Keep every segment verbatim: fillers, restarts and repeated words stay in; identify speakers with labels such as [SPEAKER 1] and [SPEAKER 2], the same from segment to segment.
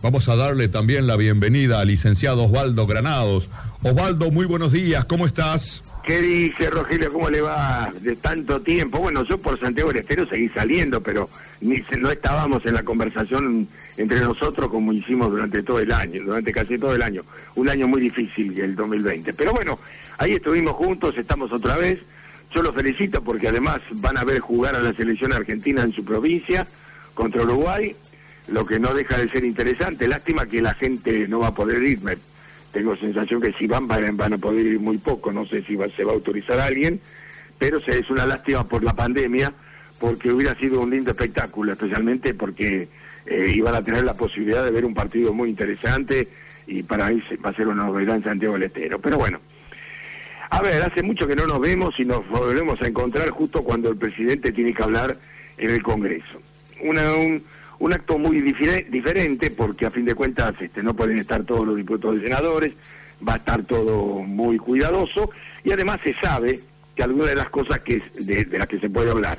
[SPEAKER 1] Vamos a darle también la bienvenida al licenciado Osvaldo Granados. Osvaldo, muy buenos días, ¿cómo estás?
[SPEAKER 2] ¿Qué dice, Rogelio? ¿Cómo le va? De tanto tiempo. Bueno, yo por Santiago del Estero seguí saliendo, pero ni se, no estábamos en la conversación entre nosotros como hicimos durante todo el año, durante casi todo el año. Un año muy difícil, el dos mil veinte. Pero bueno, ahí estuvimos juntos, estamos otra vez. Yo los felicito porque además van a ver jugar a la selección argentina en su provincia contra Uruguay, lo que no deja de ser interesante. Lástima que la gente no va a poder ir. Me, tengo sensación que si van, van, van a poder ir muy poco. No sé si va, se va a autorizar a alguien, pero se, es una lástima por la pandemia, porque hubiera sido un lindo espectáculo, especialmente porque eh, iban a tener la posibilidad de ver un partido muy interesante y para ahí se, va a ser una novedad en Santiago del Estero. Pero bueno, a ver, hace mucho que no nos vemos y nos volvemos a encontrar justo cuando el presidente tiene que hablar en el Congreso. Una, un, un acto muy difere, diferente porque a fin de cuentas este, no pueden estar todos los diputados y senadores, va a estar todo muy cuidadoso y además se sabe que algunas de las cosas que de, de las que se puede hablar.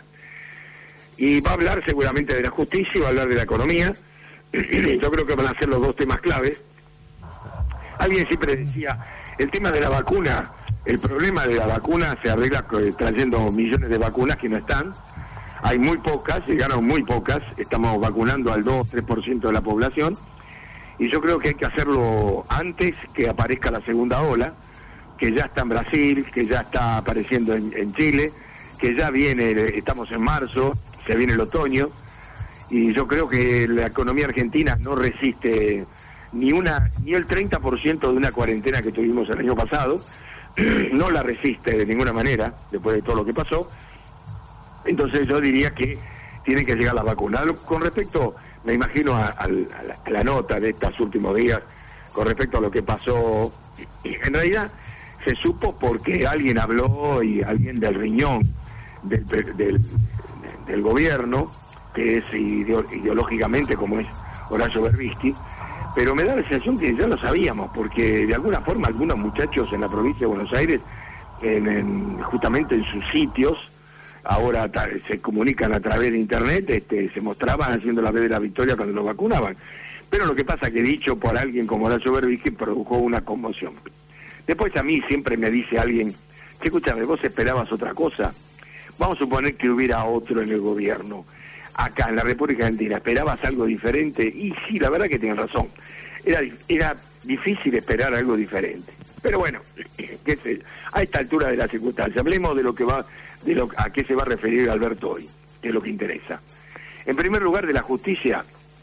[SPEAKER 2] Y va a hablar seguramente de la justicia y va a hablar de la economía. Yo creo que van a ser los dos temas claves. Alguien siempre decía, el tema de la vacuna, el problema de la vacuna se arregla trayendo millones de vacunas que no están. Hay muy pocas, llegaron muy pocas, estamos vacunando al dos tres por ciento de la población, y yo creo que hay que hacerlo antes que aparezca la segunda ola, que ya está en Brasil, que ya está apareciendo en, en Chile, que ya viene, estamos en marzo, se viene el otoño, y yo creo que la economía argentina no resiste ni una ni el treinta por ciento de una cuarentena que tuvimos el año pasado, no la resiste de ninguna manera, después de todo lo que pasó. Entonces yo diría que tienen que llegar las vacunas. Con respecto, me imagino a, a, la, a la nota de estos últimos días, con respecto a lo que pasó, en realidad se supo porque alguien habló y alguien del riñón del, del, del gobierno, que es ideológicamente como es Horacio Berbisky, pero me da la sensación que ya lo sabíamos, porque de alguna forma algunos muchachos en la provincia de Buenos Aires, en, en, justamente en sus sitios, ahora se comunican a través de internet, este, se mostraban haciendo la vez de la victoria cuando los vacunaban. Pero lo que pasa que dicho por alguien como Horacio Berbisky provocó una conmoción. Después a mí siempre me dice alguien, che, escúchame, vos esperabas otra cosa. Vamos a suponer que hubiera otro en el gobierno, acá en la República Argentina, ¿esperabas algo diferente? Y sí, la verdad que tienen razón. Era, era difícil esperar algo diferente. Pero bueno, qué sé, a esta altura de la circunstancia, hablemos de lo que va, de lo a qué se va a referir Alberto hoy, que es lo que interesa. En primer lugar, de la justicia,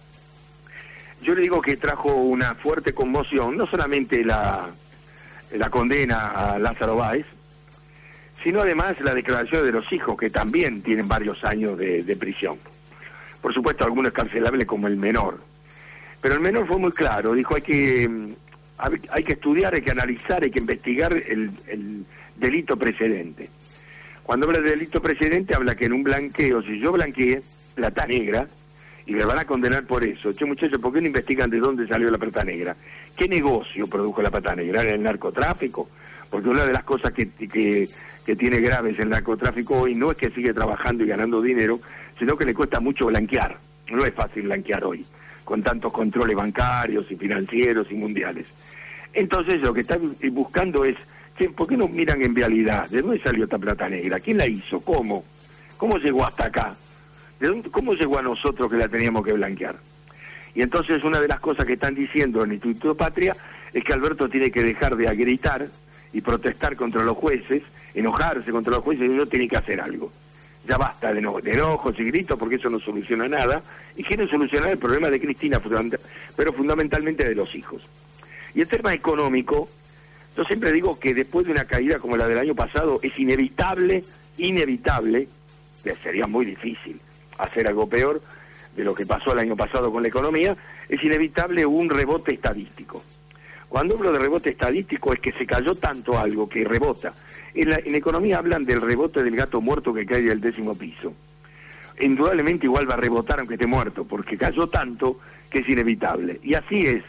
[SPEAKER 2] yo le digo que trajo una fuerte conmoción, no solamente la, la condena a Lázaro Báez, sino además la declaración de los hijos, que también tienen varios años de, de prisión. Por supuesto, algunos carcelables como el menor. Pero el menor fue muy claro, dijo hay que... hay que estudiar, hay que analizar, hay que investigar el, el delito precedente. Cuando habla de delito precedente, habla que en un blanqueo, si yo blanqueé plata negra, y me van a condenar por eso. Che, muchachos, ¿por qué no investigan de dónde salió la plata negra? ¿Qué negocio produjo la plata negra? ¿Era el narcotráfico? Porque una de las cosas que, que, que tiene graves el narcotráfico hoy no es que sigue trabajando y ganando dinero, sino que le cuesta mucho blanquear. No es fácil blanquear hoy, con tantos controles bancarios y financieros y mundiales. Entonces lo que están buscando es, ¿por qué no miran en realidad? ¿De dónde salió esta plata negra? ¿Quién la hizo? ¿Cómo? ¿Cómo llegó hasta acá? ¿De dónde, cómo llegó a nosotros que la teníamos que blanquear? Y entonces una de las cosas que están diciendo en el Instituto Patria es que Alberto tiene que dejar de gritar y protestar contra los jueces, enojarse contra los jueces, y no tiene que hacer algo. Ya basta de, no, de enojos y gritos porque eso no soluciona nada, y quieren solucionar el problema de Cristina, pero fundamentalmente de los hijos. Y el tema económico, yo siempre digo que después de una caída como la del año pasado, es inevitable, inevitable, sería muy difícil hacer algo peor de lo que pasó el año pasado con la economía, es inevitable un rebote estadístico. Cuando hablo de rebote estadístico es que se cayó tanto algo que rebota. En la, en la economía hablan del rebote del gato muerto que cae del décimo piso. Indudablemente igual va a rebotar aunque esté muerto, porque cayó tanto que es inevitable. Y así es.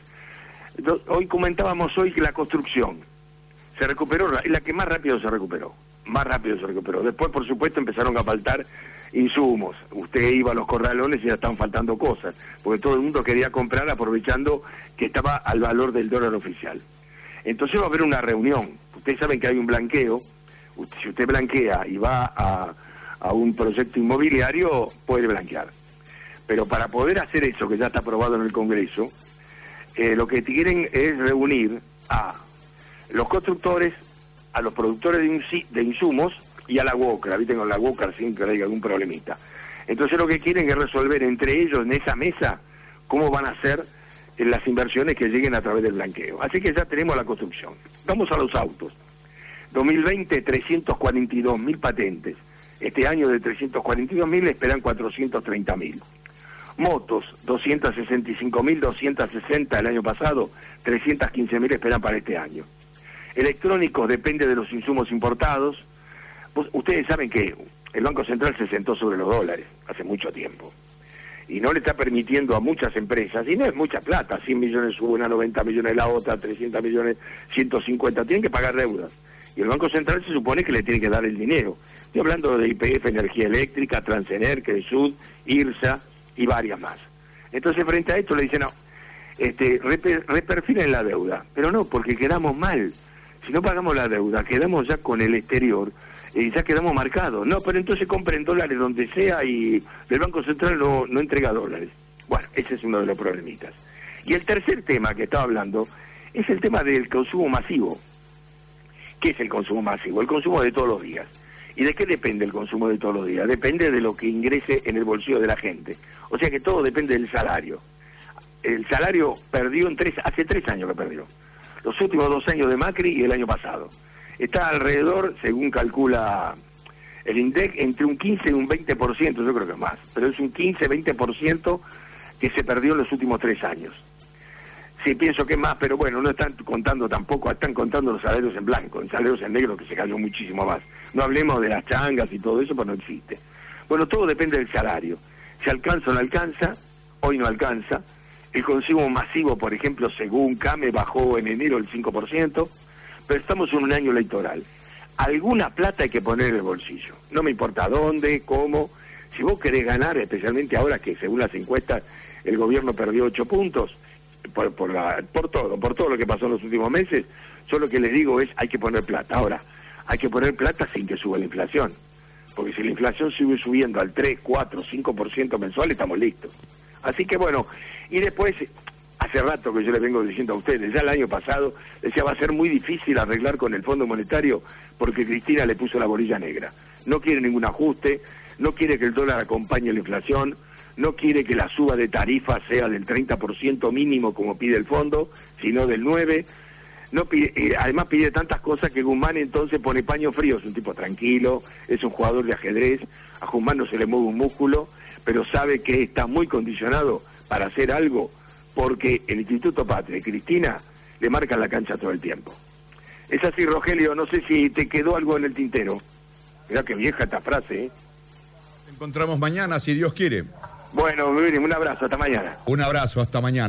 [SPEAKER 2] Hoy comentábamos hoy que la construcción se recuperó, la que más rápido se recuperó, más rápido se recuperó. Después, por supuesto, empezaron a faltar insumos. Usted iba a los corralones y ya estaban faltando cosas, porque todo el mundo quería comprar aprovechando que estaba al valor del dólar oficial. Entonces va a haber una reunión. Ustedes saben que hay un blanqueo. Si usted blanquea y va a, a un proyecto inmobiliario, puede blanquear. Pero para poder hacer eso, que ya está aprobado en el Congreso, eh, lo que quieren es reunir a los constructores, a los productores de, insi de insumos y a la UOCRA. Viste, con la UOCRA siempre hay algún problemita. Entonces lo que quieren es resolver entre ellos en esa mesa cómo van a hacer las inversiones que lleguen a través del blanqueo. Así que ya tenemos la construcción. Vamos a los autos. dos mil veinte, trescientos cuarenta y dos mil patentes. Este año de trescientos cuarenta y dos mil esperan cuatrocientos treinta mil. Motos, doscientos sesenta y cinco mil doscientos sesenta el año pasado, trescientos quince mil esperan para este año. Electrónicos, depende de los insumos importados. Pues, ustedes saben que el Banco Central se sentó sobre los dólares hace mucho tiempo. Y no le está permitiendo a muchas empresas, y no es mucha plata, cien millones una, noventa millones la otra, trescientos millones, ciento cincuenta, tienen que pagar deudas. Y el Banco Central se supone que le tiene que dar el dinero. Estoy hablando de I P F, Energía Eléctrica, Transener, Cresud, IRSA y varias más. Entonces frente a esto le dicen, no, este, reper, reperfilen la deuda. Pero no, porque quedamos mal. Si no pagamos la deuda, quedamos ya con el exterior, y ya quedamos marcados. No, pero entonces compren dólares donde sea y el Banco Central no, no entrega dólares. Bueno, ese es uno de los problemitas. Y el tercer tema que estaba hablando es el tema del consumo masivo. ¿Qué es el consumo masivo? El consumo de todos los días. ¿Y de qué depende el consumo de todos los días? Depende de lo que ingrese en el bolsillo de la gente. O sea que todo depende del salario. El salario perdió en tres, hace tres años que perdió. Los últimos dos años de Macri y el año pasado. Está alrededor, según calcula el INDEC, entre un quince y un veinte por ciento, yo creo que más, pero es un quince, veinte por ciento que se perdió en los últimos tres años. Sí, pienso que es más, pero bueno, no están contando tampoco, están contando los salarios en blanco, en salarios en negro que se cayó muchísimo más. No hablemos de las changas y todo eso, pues no existe. Bueno, todo depende del salario. Si alcanza o no alcanza, hoy no alcanza. El consumo masivo, por ejemplo, según CAME, bajó en enero el cinco por ciento. Pero estamos en un año electoral. Alguna plata hay que poner en el bolsillo. No me importa dónde, cómo. Si vos querés ganar, especialmente ahora que según las encuestas el gobierno perdió ocho puntos, por, por, la, por todo, por todo lo que pasó en los últimos meses, yo lo que les digo es hay que poner plata. Ahora, hay que poner plata sin que suba la inflación. Porque si la inflación sigue subiendo al tres, cuatro, cinco por ciento mensual, estamos listos. Así que bueno, y después... Hace rato que yo le vengo diciendo a ustedes, ya el año pasado, decía va a ser muy difícil arreglar con el Fondo Monetario porque Cristina le puso la bolilla negra. No quiere ningún ajuste, no quiere que el dólar acompañe la inflación, no quiere que la suba de tarifas sea del treinta por ciento mínimo como pide el fondo, sino del nueve por ciento. No pide, eh, además pide tantas cosas que Guzmán entonces pone paño frío, es un tipo tranquilo, es un jugador de ajedrez, a Guzmán no se le mueve un músculo, pero sabe que está muy condicionado para hacer algo porque el Instituto Patria y Cristina le marcan la cancha todo el tiempo. Es así, Rogelio, no sé si te quedó algo en el tintero. Mirá qué vieja esta frase, ¿eh?
[SPEAKER 1] Nos encontramos mañana, si Dios quiere.
[SPEAKER 2] Bueno, un abrazo, hasta mañana.
[SPEAKER 1] Un abrazo, hasta mañana.